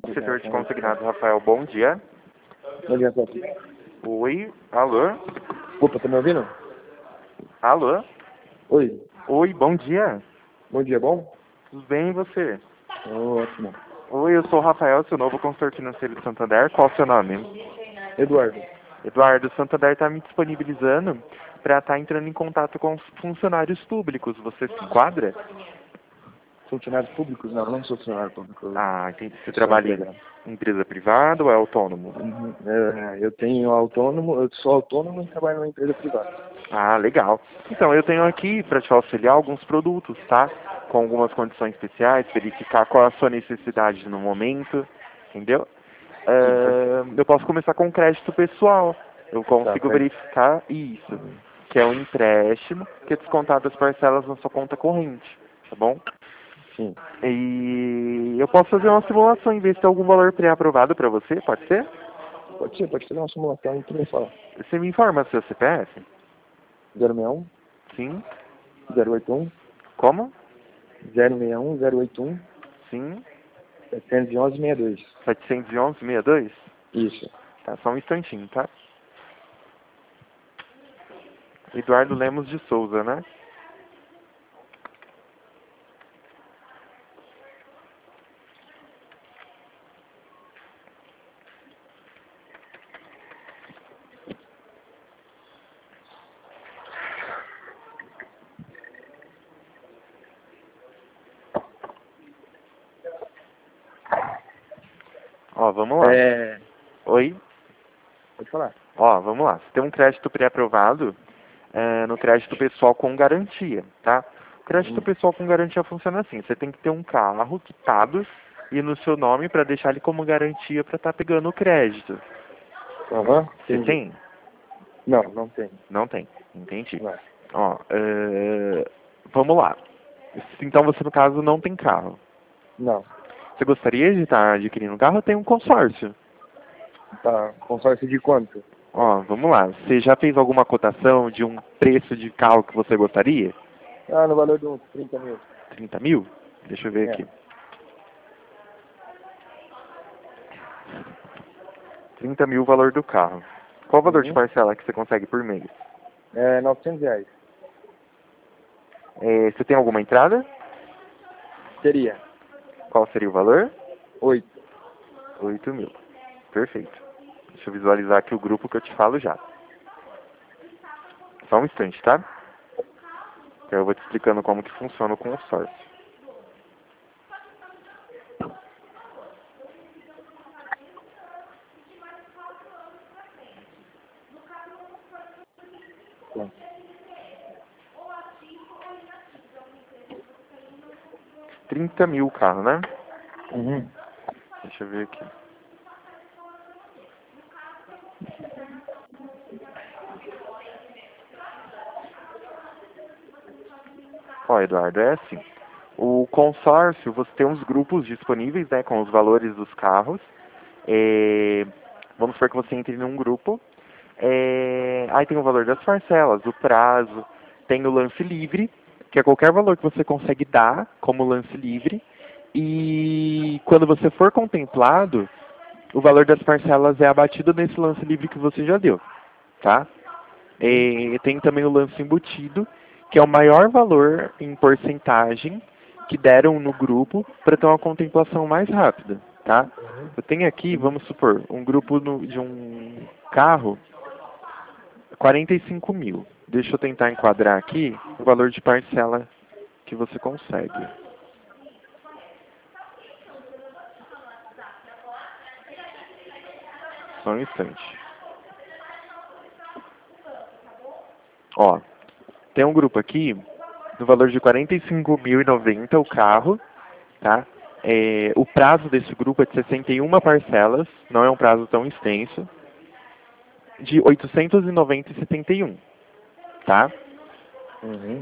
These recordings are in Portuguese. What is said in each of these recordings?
setor de consignados, Rafael, bom dia. Bom dia, Pedro. Oi, alô? Opa, tá me ouvindo? Alô? Oi. Oi, bom dia. Bom dia, bom? Tudo bem e você? Ótimo. Oi, eu sou o Rafael, seu novo consultor financeiro de Santander. Qual o seu nome? Eduardo. Eduardo, Santander está me disponibilizando para estar entrando em contato com os funcionários públicos. Você se enquadra? Funcionários públicos? Não, não sou funcionário público. Ah, entendi. Você Sou trabalha empregado. em empresa privada ou é autônomo? Eu tenho autônomo, eu sou autônomo e trabalho numa empresa privada. Ah, legal. Então, eu tenho aqui para te auxiliar alguns produtos, tá? Com algumas condições especiais, verificar qual é a sua necessidade no momento, entendeu? Sim, perfeito. Eu posso começar com crédito pessoal. Eu Tá, consigo peraí. verificar isso, que é um empréstimo que é descontado as parcelas na sua conta corrente, tá bom? Sim. E eu posso fazer uma simulação em ver se tem algum valor pré-aprovado para você, pode ser? Pode fazer uma simulação e tu me fala. Você me informa seu CPF? 061 Sim. 081 Como? 061 081 Sim. 711 62. 711-62? Isso. Tá, só um instantinho, tá? Eduardo Lemos de Souza, né? Ó, vamos lá. Oi? Pode falar. Ó, vamos lá. Você tem um crédito pré-aprovado no crédito pessoal com garantia, tá? O crédito pessoal com garantia funciona assim. Você tem que ter um carro quitado e no seu nome para deixar ele como garantia para estar pegando o crédito. Aham, Você entendi. tem? Não, não tem. Não tem. Entendi. Não. Ó, vamos lá. Então você, no caso, não tem carro. Não. Você gostaria de estar adquirindo um carro? Tem um consórcio. Tá. Consórcio de quanto? Ó, vamos lá. Você já fez alguma cotação de um preço de carro que você gostaria? Ah, no valor de uns 30 mil. 30 mil? Deixa eu ver É. aqui. 30 mil o valor do carro. Qual o valor de Uhum. parcela que você consegue por mês? É R$ 900. Você tem alguma entrada? Seria Qual seria o valor? 8. 8 mil. Perfeito. Deixa eu visualizar aqui o grupo que eu te falo já. Só um instante, tá? Então eu vou te explicando como que funciona o consórcio. Tá. 30 mil o carro, né? Uhum. Deixa eu ver aqui. Ó, Eduardo, é assim. O consórcio, você tem uns grupos disponíveis, né, com os valores dos carros. Vamos supor que você entre num grupo. Aí tem o valor das parcelas, o prazo, tem o lance livre, que é qualquer valor que você consegue dar como lance livre. E quando você for contemplado, o valor das parcelas é abatido nesse lance livre que você já deu, tá? Tem também o lance embutido, que é o maior valor em porcentagem que deram no grupo para ter uma contemplação mais rápida, tá? Eu tenho aqui, vamos supor, um grupo de um carro, 45 mil. Deixa eu tentar enquadrar aqui o valor de parcela que você consegue. Só um instante. Ó, tem um grupo aqui no valor de 45.090 o carro, tá? O prazo desse grupo é de 61 parcelas, não é um prazo tão extenso, de 890,71, tá? Uhum.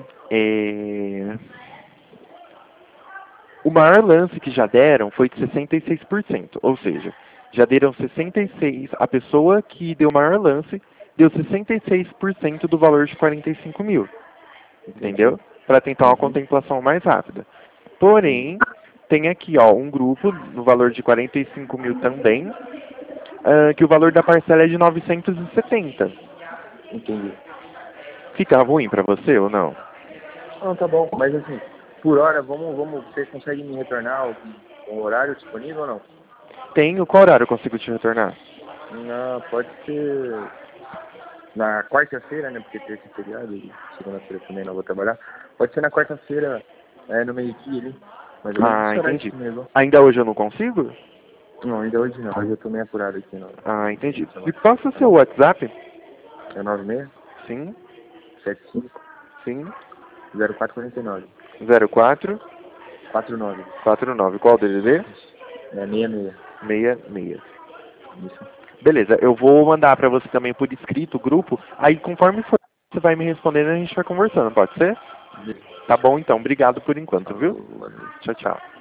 O maior lance que já deram foi de 66%, ou seja, já deram 66, a pessoa que deu o maior lance deu 66% do valor de 45 mil, entendeu? Para tentar uma contemplação mais rápida. Entendi. Porém, tem aqui, ó, um grupo no valor de 45 mil também, que o valor da parcela é de 970. Entendi. Fica ruim pra você ou não? Não, tá bom, mas assim, por hora, você consegue me retornar o horário disponível ou não? Tenho, qual horário eu consigo te retornar? Não, pode ser na quarta-feira, né, porque terça é feriado e segunda-feira também não vou trabalhar. Pode ser na quarta-feira, no meio-dia ali, mais ou menos Ah, esse horário entendi. disponível. Ainda hoje eu não consigo? Não, ainda hoje não, hoje eu tô meio apurado aqui, não. Ah, entendi. Tá bom? Me passa o Tá seu bom? WhatsApp? É 96 Sim, 75 sim, 0449 04 49. 49. Qual o DDD? É 66. 66. Isso. Beleza, eu vou mandar pra você também por escrito o grupo, aí conforme for, você vai me respondendo e a gente vai conversando, pode ser? Tá bom então, obrigado por enquanto, viu? Falou, valeu. Tchau, tchau.